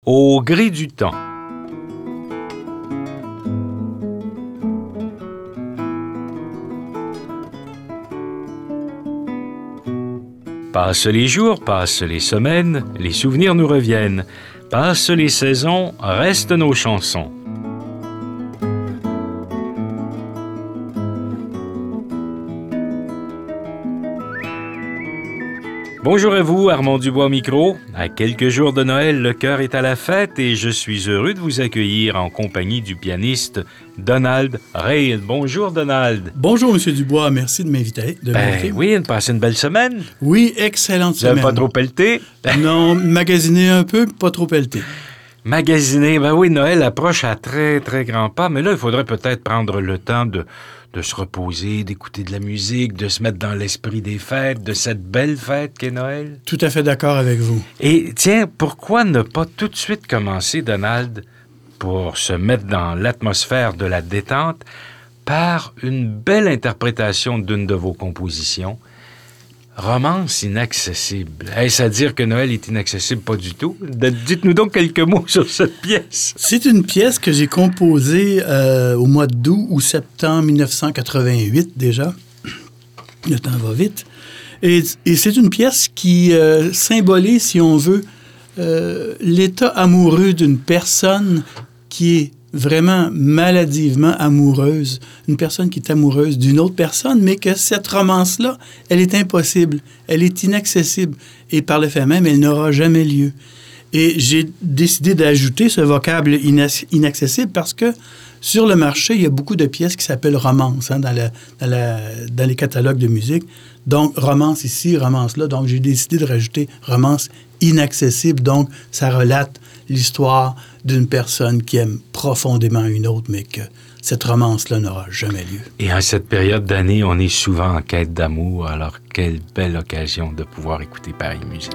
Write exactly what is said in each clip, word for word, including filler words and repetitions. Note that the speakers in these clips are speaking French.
Au gré du temps. Passent les jours, passent les semaines, les souvenirs nous reviennent. Passent les saisons, restent nos chansons. Bonjour à vous, Armand Dubois au micro. À quelques jours de Noël, le cœur est à la fête et je suis heureux de vous accueillir en compagnie du pianiste Donald Rayl. Bonjour, Donald. Bonjour, M. Dubois. Merci de m'inviter. De ben m'inviter. oui, on passe une belle semaine. Oui, excellente vous semaine. Vous n'avez pas trop pelleté? Non, magasiné un peu, pas trop pelleté. Magasiner, ben oui, Noël approche à très, très grands pas, mais là, il faudrait peut-être prendre le temps de, de se reposer, d'écouter de la musique, de se mettre dans l'esprit des fêtes, de cette belle fête qu'est Noël. Tout à fait d'accord avec vous. Et tiens, pourquoi ne pas tout de suite commencer, Donald, pour se mettre dans l'atmosphère de la détente, par une belle interprétation d'une de vos compositions, Romance inaccessible. Est-ce à dire que Noël est inaccessible? Pas du tout. Dites-nous donc quelques mots sur cette pièce. C'est une pièce que j'ai composée euh, au mois d'août ou septembre mille neuf cent quatre-vingt-huit déjà. Le temps va vite. Et, et c'est une pièce qui euh, symbolise, si on veut, euh, l'état amoureux d'une personne qui est vraiment maladivement amoureuse, une personne qui est amoureuse d'une autre personne, mais que cette romance-là, elle est impossible, elle est inaccessible, et par le fait même, elle n'aura jamais lieu. Et j'ai décidé d'ajouter ce vocable ina- inaccessible parce que sur le marché, il y a beaucoup de pièces qui s'appellent romances hein, dans, la, dans, la, dans les catalogues de musique. Donc, romance ici, romance là. Donc, j'ai décidé de rajouter romance inaccessible. Donc, ça relate l'histoire d'une personne qui aime profondément une autre, mais que cette romance-là n'aura jamais lieu. Et en cette période d'année, on est souvent en quête d'amour. Alors, quelle belle occasion de pouvoir écouter pareille musique.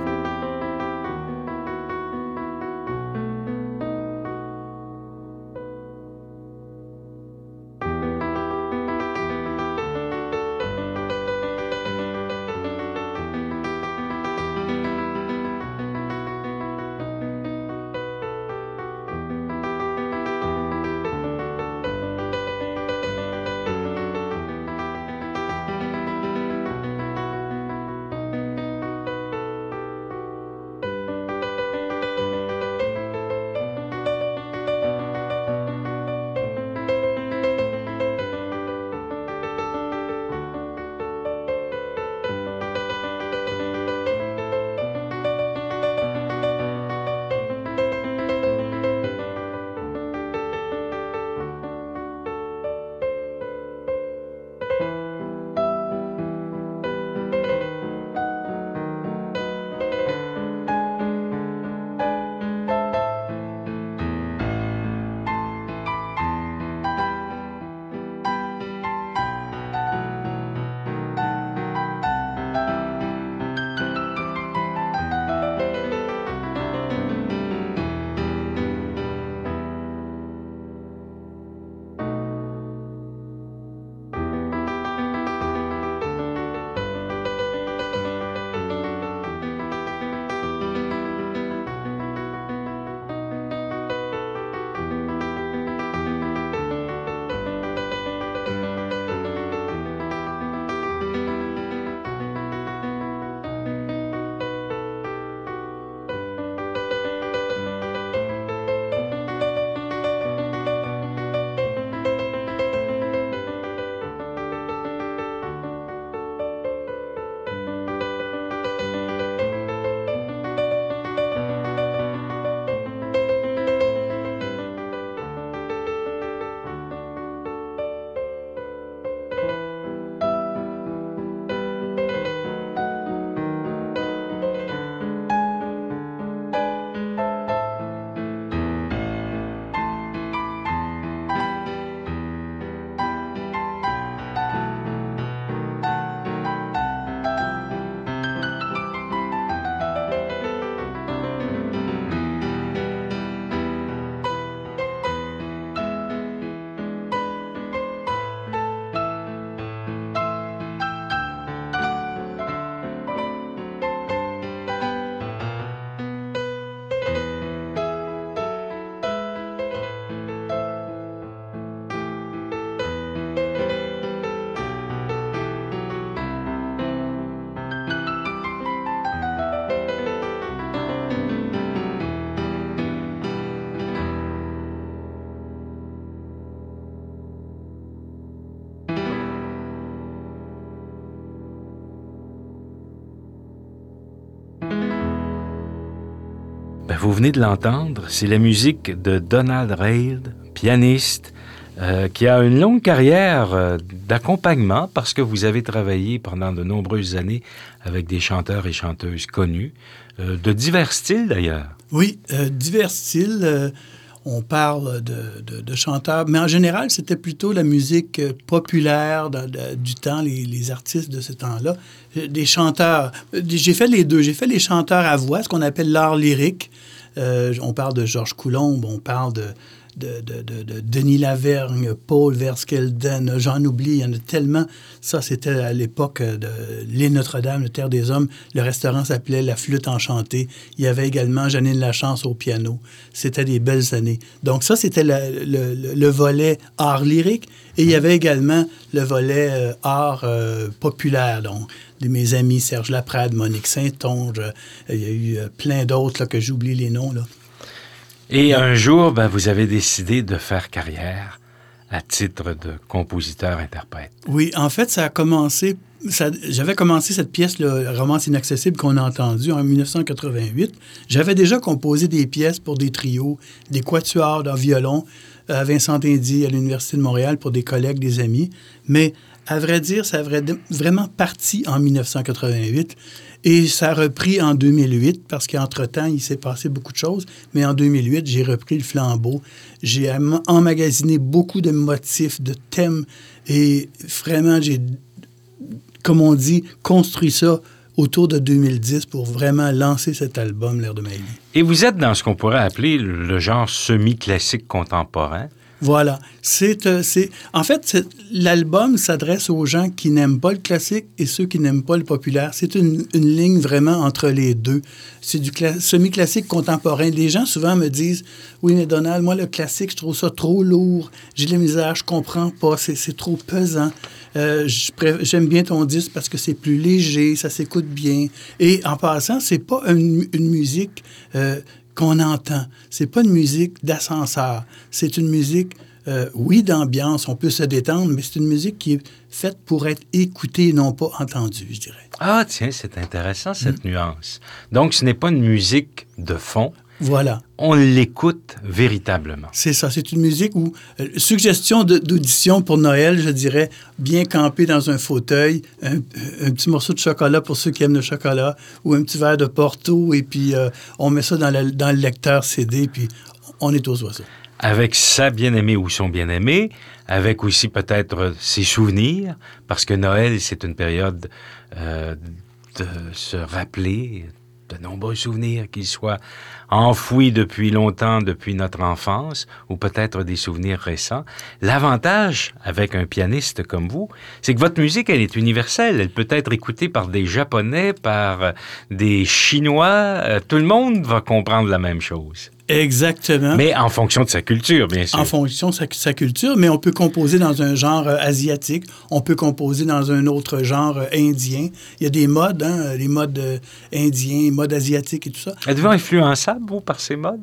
Ben, vous venez de l'entendre, c'est la musique de Donald Rayld, pianiste, euh, qui a une longue carrière euh, d'accompagnement parce que vous avez travaillé pendant de nombreuses années avec des chanteurs et chanteuses connus, euh, de divers styles d'ailleurs. Oui, euh, divers styles. Euh, on parle de, de, de chanteurs, mais en général, c'était plutôt la musique populaire de, de, du temps, les, les artistes de ce temps-là. Des chanteurs, j'ai fait les deux. J'ai fait les chanteurs à voix, ce qu'on appelle l'art lyrique. Euh, on parle de Georges Coulombe, on parle de, de, de, de, de Denis Lavergne, Paul Verskelden, j'en oublie, il y en a tellement. Ça, c'était à l'époque de l'île Notre-Dame, le Terre des Hommes. Le restaurant s'appelait La Flûte Enchantée. Il y avait également Janine Lachance au piano. C'était des belles années. Donc ça, c'était la, le, le, le volet art lyrique. Et il y avait également le volet euh, art euh, populaire, donc de mes amis Serge Laprade, Monique Saint-Onge. Euh, il y a eu euh, plein d'autres là, que j'oublie les noms, là. Et un jour, ben, vous avez décidé de faire carrière à titre de compositeur-interprète. Oui, en fait, ça a commencé... Ça, j'avais commencé cette pièce, le Romance inaccessible, qu'on a entendue en dix-neuf cent quatre-vingt-huit. J'avais déjà composé des pièces pour des trios, des quatuors de violon à Vincent-Indy, à l'Université de Montréal, pour des collègues, des amis. Mais, à vrai dire, ça a vraiment parti en dix-neuf cent quatre-vingt-huit. Et ça a repris en deux mille huit, parce qu'entre-temps, il s'est passé beaucoup de choses. Mais en deux mille huit, j'ai repris le flambeau. J'ai emmagasiné beaucoup de motifs, de thèmes. Et vraiment, j'ai, comme on dit, construit ça autour de deux mille dix pour vraiment lancer cet album, L'air de ma vie. Et vous êtes dans ce qu'on pourrait appeler le genre semi-classique contemporain. Voilà. C'est, euh, c'est, en fait, c'est, l'album s'adresse aux gens qui n'aiment pas le classique et ceux qui n'aiment pas le populaire. C'est une, une ligne vraiment entre les deux. C'est du cla- semi-classique contemporain. Les gens souvent me disent « Oui, mais Donald, moi, le classique, je trouve ça trop lourd. J'ai de la misère, je comprends pas. C'est, c'est trop pesant. Euh, j'aime bien ton disque parce que c'est plus léger, ça s'écoute bien. » Et en passant, c'est pas une, une musique... Euh, qu'on entend. C'est pas une musique d'ascenseur. C'est une musique, euh, oui, d'ambiance, on peut se détendre, mais c'est une musique qui est faite pour être écoutée, non pas entendue, je dirais. Ah, tiens, c'est intéressant, cette mmh. nuance. Donc, ce n'est pas une musique de fond. Voilà. On l'écoute véritablement. C'est ça. C'est une musique où... Euh, suggestion de, d'audition pour Noël, je dirais, bien campé dans un fauteuil, un, un petit morceau de chocolat pour ceux qui aiment le chocolat, ou un petit verre de Porto, et puis euh, on met ça dans, la, dans le lecteur C D, puis on est aux oiseaux. Avec sa bien-aimée ou son bien-aimé, avec aussi peut-être ses souvenirs, parce que Noël, c'est une période euh, de se rappeler de nombreux souvenirs, qu'ils soient enfouis depuis longtemps, depuis notre enfance, ou peut-être des souvenirs récents. L'avantage, avec un pianiste comme vous, c'est que votre musique, elle est universelle. Elle peut être écoutée par des Japonais, par des Chinois. Euh, tout le monde va comprendre la même chose. Exactement. Mais en fonction de sa culture, bien sûr. En fonction de sa, sa culture, mais on peut composer dans un genre euh, asiatique, on peut composer dans un autre genre euh, indien. Il y a des modes, hein, les modes euh, indiens, modes asiatiques et tout ça. Êtes-vous influençable, vous, par ces modes?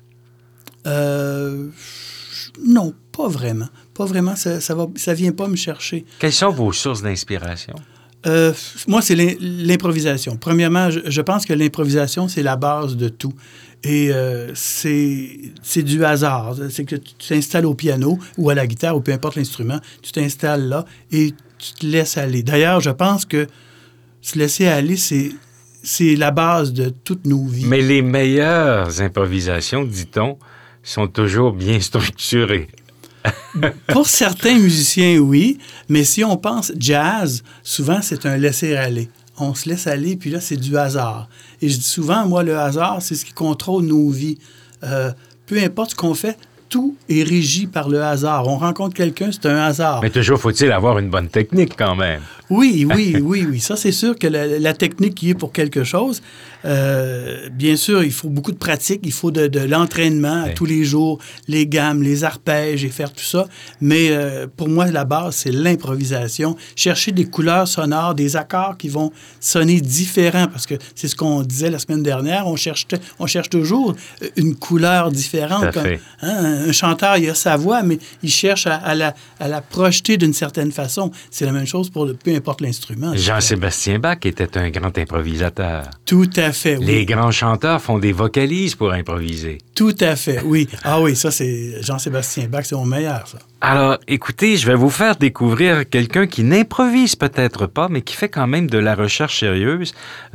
Euh, non, pas vraiment. Pas vraiment, ça, ça, va, ça vient pas me chercher. Quelles sont vos sources d'inspiration? Euh, moi, c'est l'improvisation. Premièrement, je, je pense que l'improvisation, c'est la base de tout. Et euh, c'est, c'est du hasard. C'est que tu t'installes au piano ou à la guitare ou peu importe l'instrument, tu t'installes là et tu te laisses aller. D'ailleurs, je pense que se laisser aller, c'est, c'est la base de toutes nos vies. Mais les meilleures improvisations, dit-on, sont toujours bien structurées. Pour certains musiciens, oui, mais si on pense jazz, souvent, c'est un laisser-aller. On se laisse aller, puis là, c'est du hasard. Et je dis souvent, moi, le hasard, c'est ce qui contrôle nos vies. Euh, peu importe ce qu'on fait, tout est régi par le hasard. On rencontre quelqu'un, c'est un hasard. Mais toujours faut-il avoir une bonne technique quand même. Oui, oui, oui, oui. Ça, c'est sûr que la, la technique qui est pour quelque chose, euh, bien sûr, il faut beaucoup de pratique, il faut de, de l'entraînement oui. tous les jours, les gammes, les arpèges et faire tout ça. Mais euh, pour moi, la base, c'est l'improvisation. Chercher des couleurs sonores, des accords qui vont sonner différents, parce que c'est ce qu'on disait la semaine dernière, on cherche, on cherche toujours une couleur différente. Comme, hein, un chanteur, il a sa voix, mais il cherche à, à, la, à la projeter d'une certaine façon. C'est la même chose pour le, peu importe l'instrument. Jean-Sébastien Bach était un grand improvisateur. Tout à fait. fait, oui. Les grands chanteurs font des vocalises pour improviser. Tout à fait, oui. Ah oui, ça, c'est Jean-Sébastien Bach, c'est mon meilleur, ça. Alors, écoutez, je vais vous faire découvrir quelqu'un qui n'improvise peut-être pas, mais qui fait quand même de la recherche sérieuse.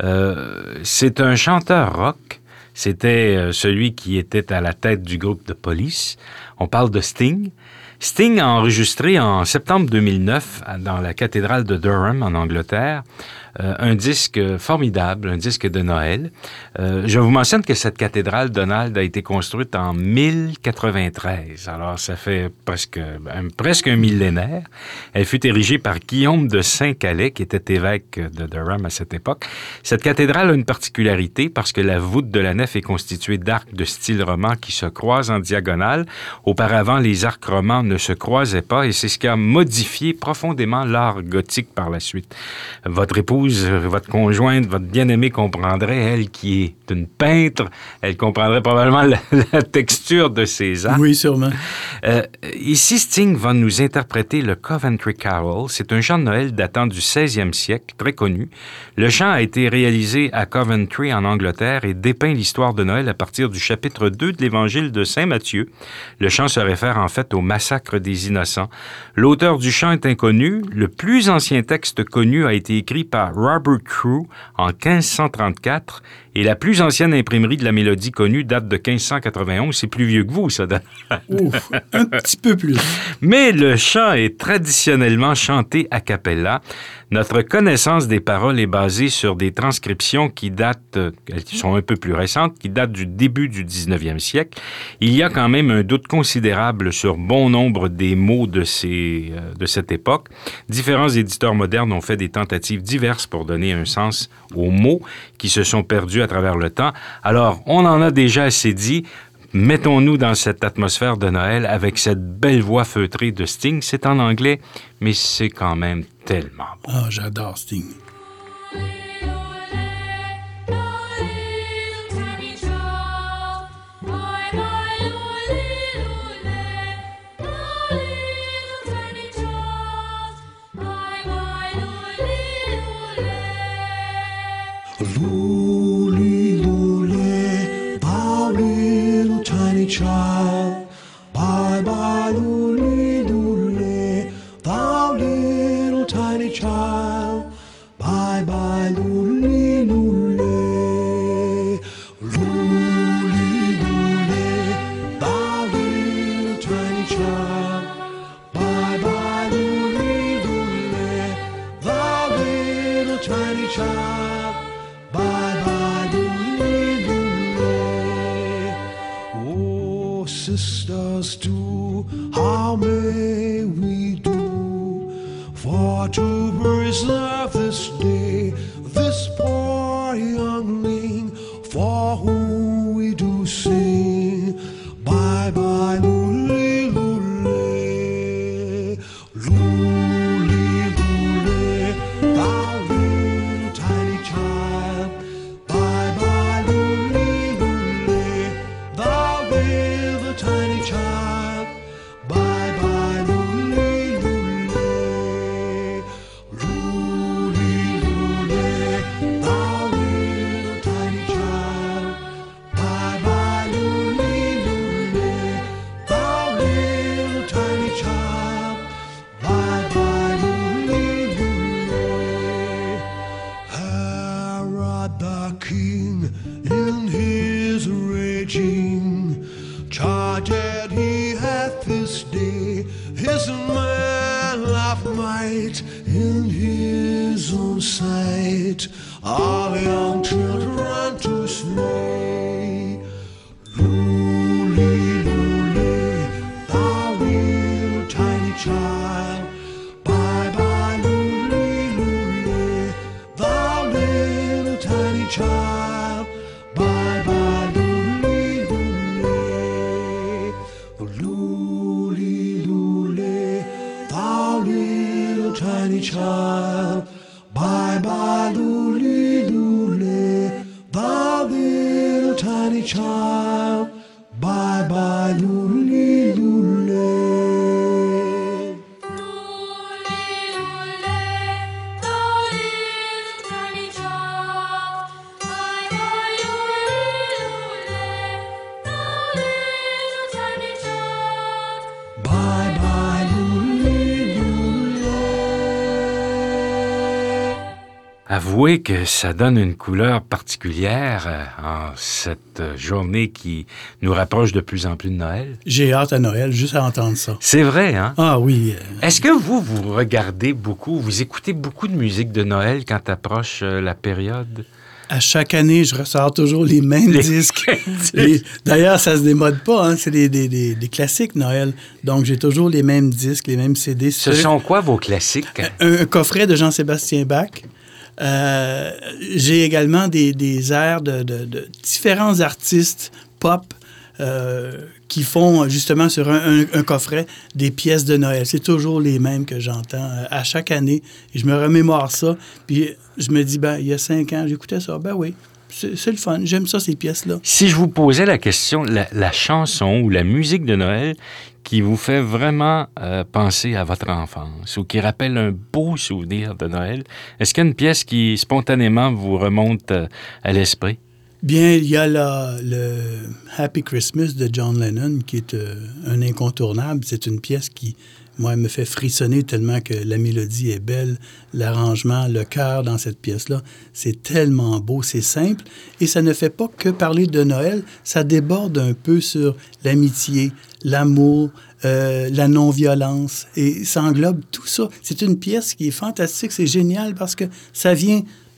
Euh, c'est un chanteur rock. C'était euh, celui qui était à la tête du groupe de Police. On parle de Sting. Sting a enregistré en septembre deux mille neuf dans la cathédrale de Durham, en Angleterre, euh, un disque formidable, un disque de Noël. Euh, je vous mentionne que cette cathédrale, Donald, a été construite en mille quatre-vingt-treize. Alors, ça fait presque, un, presque un millénaire. Elle fut érigée par Guillaume de Saint-Calais, qui était évêque de Durham à cette époque. Cette cathédrale a une particularité parce que la voûte de la nef est constituée d'arcs de style roman qui se croisent en diagonale. Auparavant, les arcs romans ne se croisaient pas et c'est ce qui a modifié profondément l'art gothique par la suite. Votre épouse, votre conjointe, votre bien-aimée comprendrait, elle qui est une peintre, elle comprendrait probablement la, la texture de ces arcs. Oui, sûrement. Euh, ici, Sting va nous interpréter le Coventry Carol. C'est un chant de Noël datant du seizième siècle, très connu. Le chant a été réalisé à Coventry, en Angleterre, et dépeint l'histoire de Noël à partir du chapitre deux de l'Évangile de Saint Matthieu. Le chant se réfère en fait au massacre des Innocents. L'auteur du chant est inconnu. Le plus ancien texte connu a été écrit par Robert Crew en quinze cent trente-quatre et la plus ancienne imprimerie de la mélodie connue date de quinze cent quatre-vingt-onze. C'est plus vieux que vous, ça. Ouf, un petit peu plus. Mais le chant est traditionnellement chanté a cappella. Notre connaissance des paroles est basée sur des transcriptions qui datent, qui sont un peu plus récentes, qui datent du début du dix-neuvième siècle. Il y a quand même un doute considérable sur bon nombre des mots de, ces, de cette époque. Différents éditeurs modernes ont fait des tentatives diverses pour donner un sens aux mots qui se sont perdus à travers le temps. Alors, on en a déjà assez dit. Mettons-nous dans cette atmosphère de Noël avec cette belle voix feutrée de Sting. C'est en anglais, mais c'est quand même tellement bon. Ah, j'adore Sting. Child, bye bye, lule, lule, thou little tiny child, bye bye, lule, lule, lule, lule, thou little tiny child, bye bye, lule, lule, thou little tiny child, bye bye, lule, lule. Oh, sisters, do, how may we do for to preserve this day, this poor youngling for whom we do sing? Bye bye, lule, lule, lule, lule, thou little tiny child. Bye bye, lule, lule, thou little tiny child. Bye bye, lule, lule, lule, lule, thou little tiny child. Bye bye, lule, lule, thou little tiny child. Bye bye, lule, lule. Herod the king in his raging charged he hath this day his man of might in his own sight, all young children to slay. Lule, lule, thou little tiny child. Bye bye, lule, lule, thou little tiny child. Bye bye, lule, lule, lule, lule, thou little tiny child. Bye bye, lule, lule, thou little tiny child. Bye bye, lule, lule. Lule, lule, thou little tiny child. Bye bye. avouez que ça donne une couleur particulière euh, en cette euh, journée qui nous rapproche de plus en plus de Noël. J'ai hâte à Noël, juste à entendre ça. C'est vrai, hein? Ah oui. euh, Est-ce que vous, vous regardez beaucoup, vous écoutez beaucoup de musique de Noël quand approche euh, la période? À chaque année, je ressors toujours les mêmes Les disques. disques. Les- D'ailleurs, ça se démode pas, hein, c'est des, des, des, des classiques Noël. Donc, j'ai toujours les mêmes disques, les mêmes C D. Ce sont quoi vos classiques? un, un coffret de Jean-Sébastien Bach. Euh, j'ai également des, des airs de, de, de différents artistes pop euh, qui font justement sur un, un, un coffret des pièces de Noël. C'est toujours les mêmes que j'entends euh, à chaque année. Et je me remémore ça. Puis je me dis, ben, il y a cinq ans, j'écoutais ça. Ben oui, c'est, c'est le fun. J'aime ça, ces pièces-là. Si je vous posais la question, la, la chanson ou la musique de Noël qui vous fait vraiment euh, penser à votre enfance ou qui rappelle un beau souvenir de Noël, est-ce qu'il y a une pièce qui spontanément vous remonte euh, à l'esprit? Bien, il y a la, le Happy Christmas de John Lennon, qui est euh, un incontournable. C'est une pièce qui, moi, me fait frissonner tellement que la mélodie est belle, l'arrangement, le cœur dans cette pièce-là. C'est tellement beau, c'est simple. Et ça ne fait pas que parler de Noël, ça déborde un peu sur l'amitié, l'amour, euh, la non-violence. Et ça englobe tout ça. C'est une pièce qui est fantastique, c'est génial parce que ça vient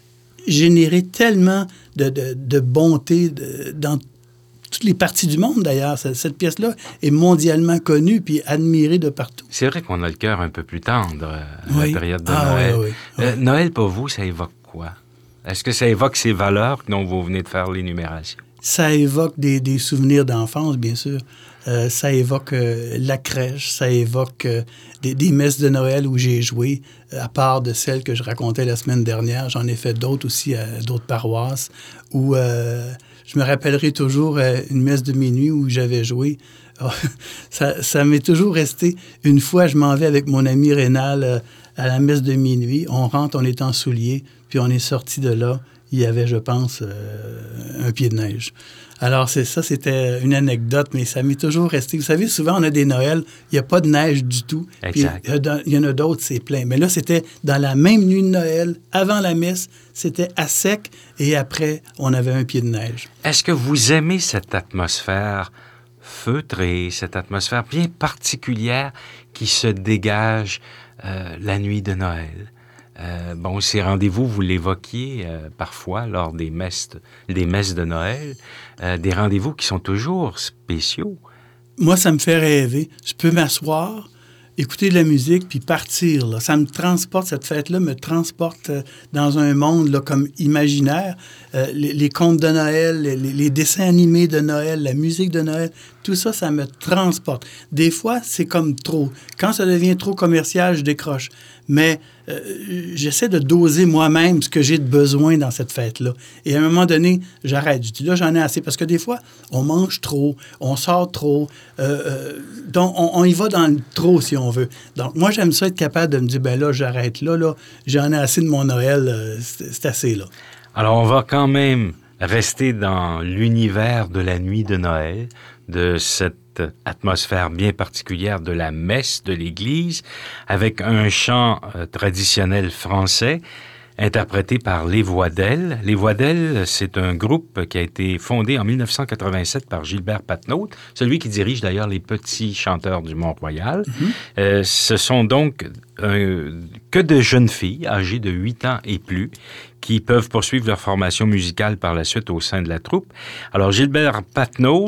générer tellement de, de, de bonté de, dans toutes les parties du monde, d'ailleurs. Cette, cette pièce-là est mondialement connue puis admirée de partout. C'est vrai qu'on a le cœur un peu plus tendre euh, à Oui. la période de Ah, Noël. oui, oui, oui. Euh, Noël, pour vous, ça évoque quoi? Est-ce que ça évoque ces valeurs dont vous venez de faire l'énumération? Ça évoque des, des souvenirs d'enfance, bien sûr. Euh, ça évoque euh, la crèche, ça évoque euh, des, des messes de Noël où j'ai joué, euh, à part de celles que je racontais la semaine dernière. J'en ai fait d'autres aussi à d'autres paroisses où euh, je me rappellerai toujours euh, une messe de minuit où j'avais joué. Oh, ça, ça m'est toujours resté. Une fois, je m'en vais avec mon ami Rénal euh, à la messe de minuit. On rentre, on est en souliers, puis on est sorti de là. Il y avait, je pense, euh, un pied de neige. Alors, c'est ça, c'était une anecdote, mais ça m'est toujours resté. Vous savez, souvent, on a des Noëls, il n'y a pas de neige du tout. Exact. Puis, il y en a d'autres, c'est plein. Mais là, c'était dans la même nuit de Noël, avant la messe, c'était à sec, et après, on avait un pied de neige. Est-ce que vous aimez cette atmosphère feutrée, cette atmosphère bien particulière qui se dégage euh, la nuit de Noël? Euh, bon, ces rendez-vous, vous l'évoquiez euh, parfois lors des messes, des messes de Noël, euh, des rendez-vous qui sont toujours spéciaux. Moi, ça me fait rêver. Je peux m'asseoir, écouter de la musique, puis partir. Là. Ça me transporte, cette fête-là me transporte euh, dans un monde là, comme imaginaire. Euh, les, les contes de Noël, les, les dessins animés de Noël, la musique de Noël, tout ça, ça me transporte. Des fois, c'est comme trop. Quand ça devient trop commercial, je décroche. Mais euh, j'essaie de doser moi-même ce que j'ai de besoin dans cette fête-là. Et à un moment donné, j'arrête. Je dis là, j'en ai assez. Parce que des fois, on mange trop, on sort trop. Euh, euh, donc, on, on y va dans le trop, si on veut. Donc, moi, j'aime ça être capable de me dire, ben là, j'arrête là, là. J'en ai assez de mon Noël. Euh, c'est, c'est assez, là. Alors, on va quand même rester dans l'univers de la nuit de Noël, de cette atmosphère bien particulière de la messe de l'Église, avec un chant euh, traditionnel français interprété par Les Voix-d'Elle. Les Voix-d'Elle, c'est un groupe qui a été fondé en dix-neuf cent quatre-vingt-sept par Gilbert Patnaud, celui qui dirige d'ailleurs les Petits Chanteurs du Mont-Royal. Mm-hmm. Euh, ce sont donc euh, que de jeunes filles âgées de huit ans et plus qui peuvent poursuivre leur formation musicale par la suite au sein de la troupe. Alors, Gilbert Patnaud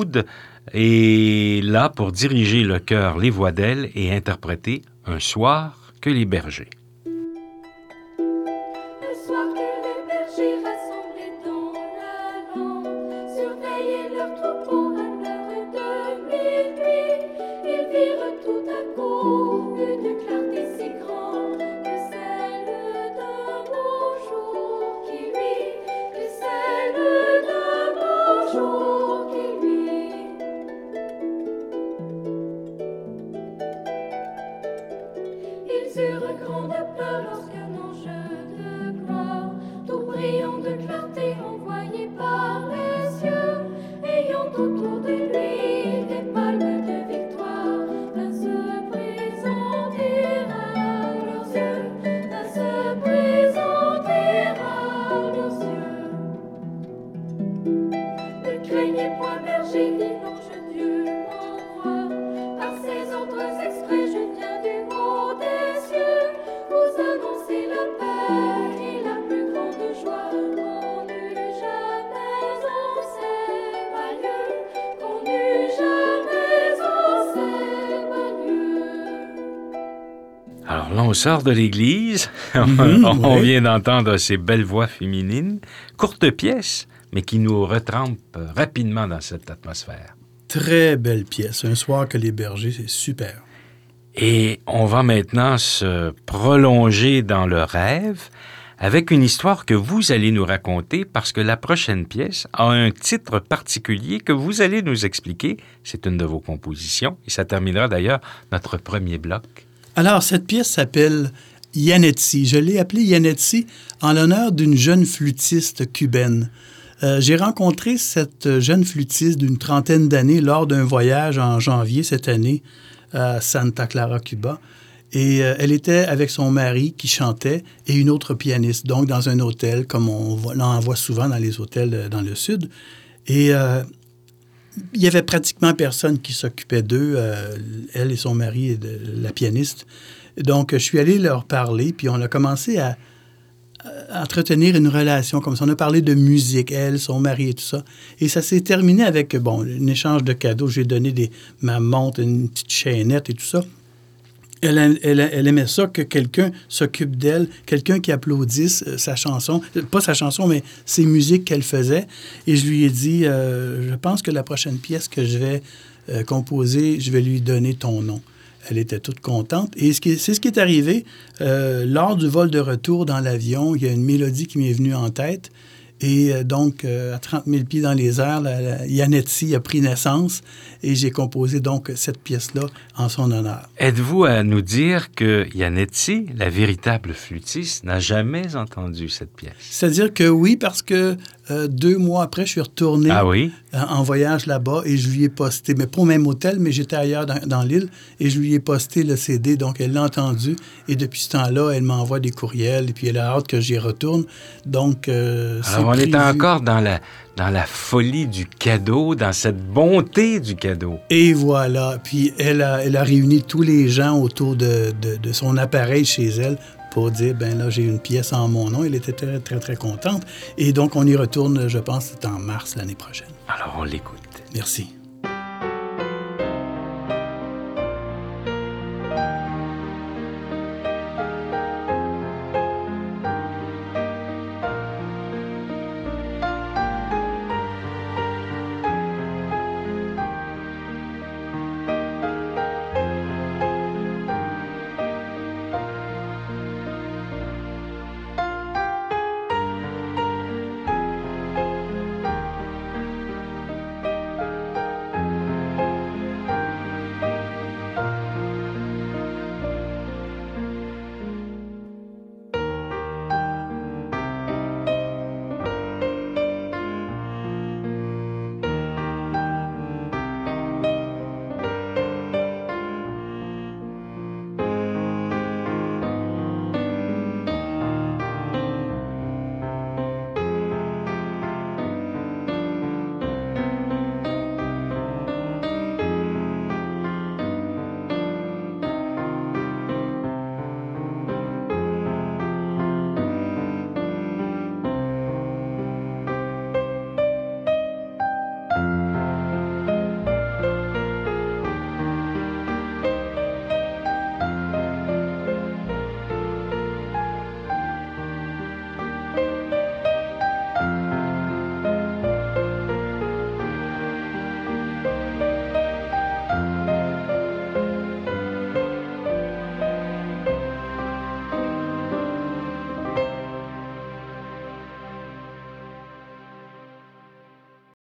est là pour diriger le chœur Les Voix-d'Elle et interpréter Un soir que les bergers. là, on sort de l'église. Mm-hmm, on oui. vient d'entendre ces belles voix féminines. Courte pièce, mais qui nous retrempe rapidement dans cette atmosphère. Très belle pièce. Un soir que les bergers, c'est super. Et on va maintenant se prolonger dans le rêve avec une histoire que vous allez nous raconter parce que la prochaine pièce a un titre particulier que vous allez nous expliquer. C'est une de vos compositions et ça terminera d'ailleurs notre premier bloc. Alors, cette pièce s'appelle Yanetsi. Je l'ai appelée Yanetsi en l'honneur d'une jeune flûtiste cubaine. Euh, j'ai rencontré cette jeune flûtiste d'une trentaine d'années lors d'un voyage en janvier cette année à Santa Clara, Cuba. Et euh, elle était avec son mari qui chantait et une autre pianiste, donc dans un hôtel, comme on, voit, on en voit souvent dans les hôtels euh, dans le sud. Et euh, il y avait pratiquement personne qui s'occupait d'eux, euh, elle et son mari, et de, la pianiste. Donc, je suis allé leur parler, puis on a commencé à, à entretenir une relation comme ça. On a parlé de musique, elle, son mari et tout ça. Et ça s'est terminé avec, bon, un échange de cadeaux. J'ai donné des, ma montre, une petite chaînette et tout ça. Elle, elle, elle aimait ça que quelqu'un s'occupe d'elle, quelqu'un qui applaudisse sa chanson, pas sa chanson, mais ses musiques qu'elle faisait. Et je lui ai dit, euh, je pense que la prochaine pièce que je vais euh, composer, je vais lui donner ton nom. Elle était toute contente. Et ce qui, c'est ce qui est arrivé. Euh, lors du vol de retour dans l'avion, il y a une mélodie qui m'est venue en tête. Et euh, donc, euh, à trente mille pieds dans les airs, la, la Yanetsi a pris naissance et j'ai composé donc cette pièce-là en son honneur. Êtes-vous à nous dire que Yanetsi, la véritable flûtiste, n'a jamais entendu cette pièce? C'est-à-dire que oui, parce que euh, deux mois après, je suis retourné ah oui? euh, en voyage là-bas et je lui ai posté, mais pas au même hôtel, mais j'étais ailleurs dans, dans l'île et je lui ai posté le C D, donc elle l'a entendu et depuis ce temps-là, elle m'envoie des courriels et puis elle a hâte que j'y retourne. Donc, euh, c'est Alors, on prévu. est encore dans la, dans la folie du cadeau, dans cette bonté du cadeau. Et voilà. Puis elle a, elle a réuni tous les gens autour de, de, de son appareil chez elle pour dire, ben là, j'ai une pièce en mon nom. Elle était très, très, très contente. Et donc, on y retourne, je pense, c'est en mars l'année prochaine. Alors, on l'écoute. Merci.